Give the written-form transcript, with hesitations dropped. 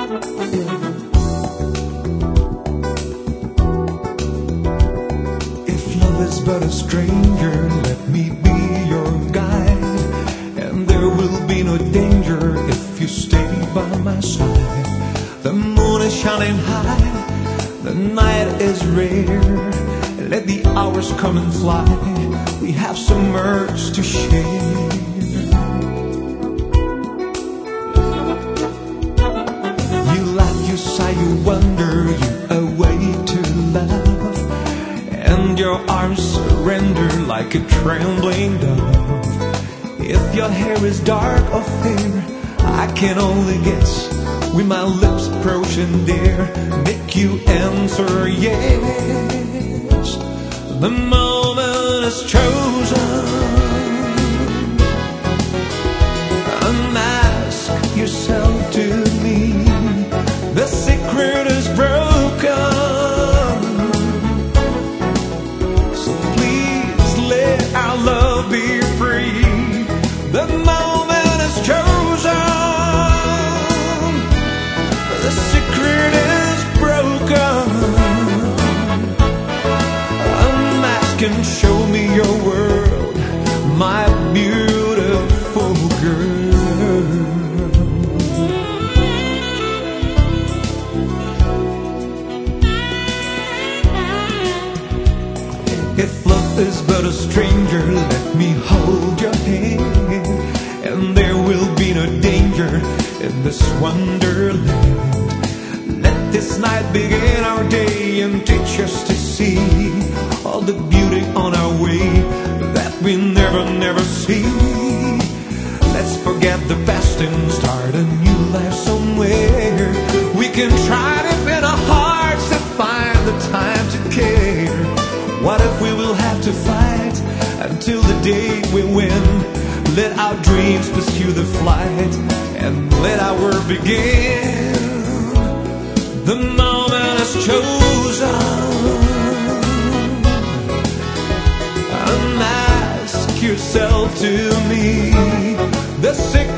Is but a stranger, let me be your guide, and there will be no danger if you stay by my side. The moon is shining high, the night is rare, let the hours come and fly, we have so much to share. You laugh, you sigh, you wonder, you await to love, and your arms surrender like a trembling dove. If your hair is dark or fair, I can only guess. With my lips approach and dare make you answer yes. The moment is chosen. Unmask yourself to me. The secret is broken. Our love be free. The moment is chosen. The secret is broken. Unmask and show me your world, my beautiful girl. If love is but a stranger, let me hold your hand, and there will be no danger in this wonderland. Let this night begin our day and teach us to see all the beauty on our way that we never see. Let's forget the past and start a new life somewhere. We can try to in our hearts to find the time to care. What if we will have to fight until the day we win? Let our dreams pursue the flight and let our work begin. The moment is chosen. Unmask yourself to me. The secret